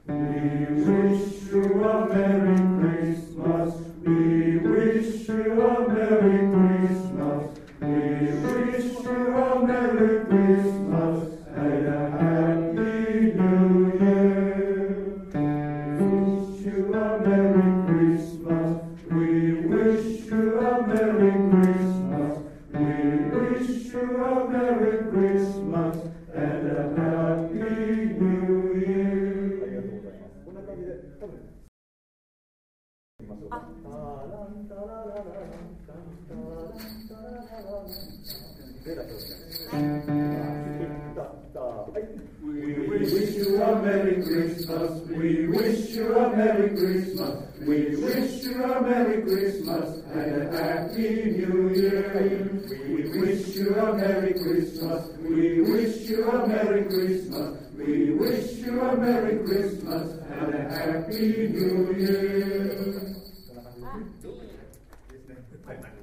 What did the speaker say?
We wish you a Merry Christmas. We wish you a Merry Christmas. We wish you a Merry Christmas and a Happy New Year. We wish you a Merry Christmas. We wish you a Merry Christmas. We wish you a Merry Christmas and a Happy New Year. こんな感じで多分いきましょうか。 We wish you a Merry Christmas. We wish you a Merry Christmas. We wish you a Merry Christmas and a Happy New Year. We wish you a Merry Christmas. We wish you a Merry Christmas. We wish you a Merry Christmas and a Happy New Year.